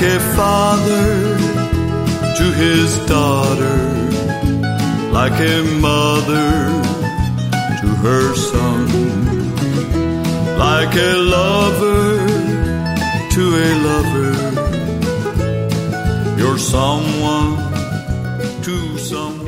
a father to his daughter, like a mother to her son, like a lover to a lover. You're someone to someone.